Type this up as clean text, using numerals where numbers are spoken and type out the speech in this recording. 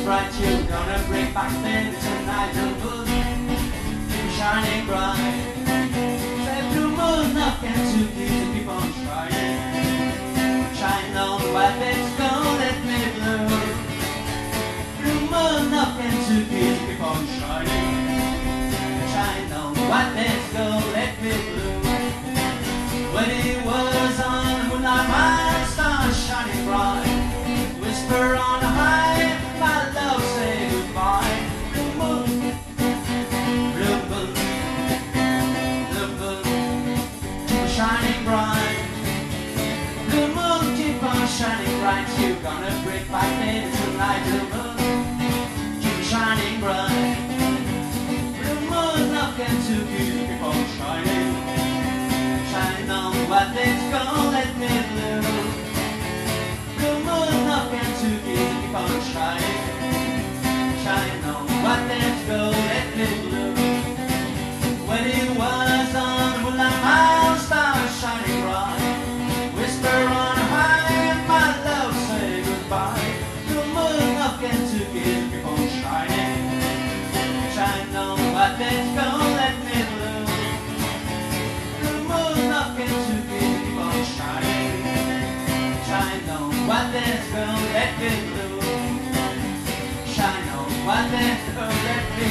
bright, you're gonna break back, baby, tonight. The moon keep shining bright. Say blue moon, nothing to do to keep on trying. Shine on the white, let's go, let me blue. Blue moon, nothing to do to keep on shining. Shine on the white, let's go, let me blue. When it was on the moonlight, my stars shining bright. Whisper on a high, my love, say goodbye. Blue moon, blue moon, blue moon, keep on shining bright. Blue moon, keep on shining bright. You're gonna break my baby tonight. Blue moon, keep on shining bright. Blue moon, nothing to do, keep on shining. Shine on what let's go, let me blue. Blue moon, nothing to give, keep on shining. Shine on what let's go, let me blue. When it was on the moonlight, my stars shining bright. Whisper on high, my love, say goodbye. Blue moon, nothing to give, keep on shining. Shine on what let's go, let me blue. Blue moon, nothing to give, keep on shining. Shine on what let's go, let me blue. Shine on what let's go, let me